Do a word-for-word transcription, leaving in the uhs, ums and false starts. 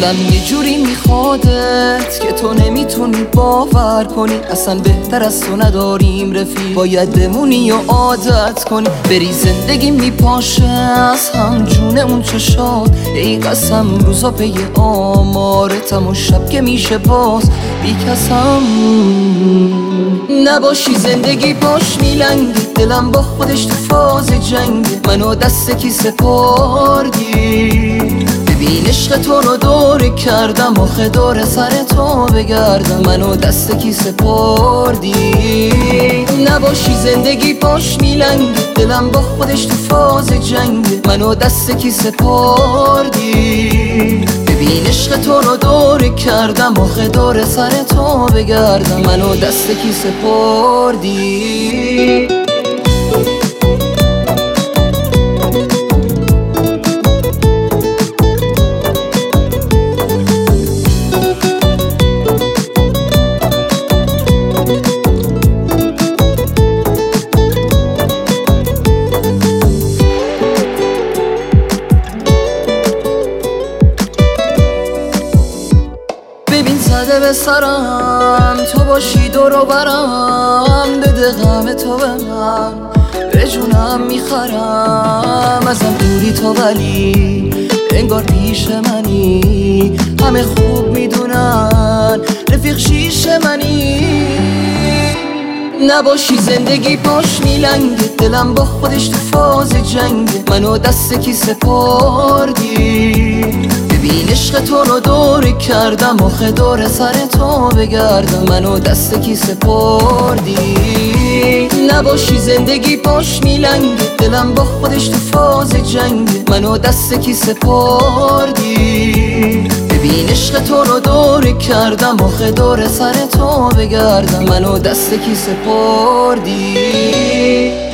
دلم یه جوری میخوادت که تو نمیتونی باور کنی، اصلا بهتر از تو نداریم رفیق، باید بمونی و عادت کنی. بری زندگی میپاشه از هم جونمون چشات، ای قسم روزا پی آمارتم و شب که میشه باز بی کسم نباشی. زندگی باش میلنگی، دلم با خودش تو فاز جنگه، منو دست کی سپردی. ببین عشق تو رو دور کردم، آخه دور سر تو بگردم، منو دست کی سپردی. نباشی زندگی باش میلنگی، دلم با خودش تو فاز جنگه، منو دست کی سپردی. ببین عشق تو رو دور کردم، آخه دور سر تو بگردم، منو دست کی سپردی. ببین زده به سرم تو باشی دور و برم، بده غم تو به من به جونم میخرم. ازم دوری تو ولی انگار پیش منی، همه خوب میدونن رفیق شیش منی. نباشی زندگی باش میلنگه، دلم با خودش تو فاز جنگه، منو دست کی سپردی. ببین عشق تو رو دور کردم، آخه دور سر تو بگردم، منو دست کی سپردی. نباشی زندگی باش میلنگه، دلم با خودش تو فاز جنگه، منو دست کی سپردی. ببین عشق تو رو دور کردم، آخه دور سر تو بگردم، منو دست کی سپردی.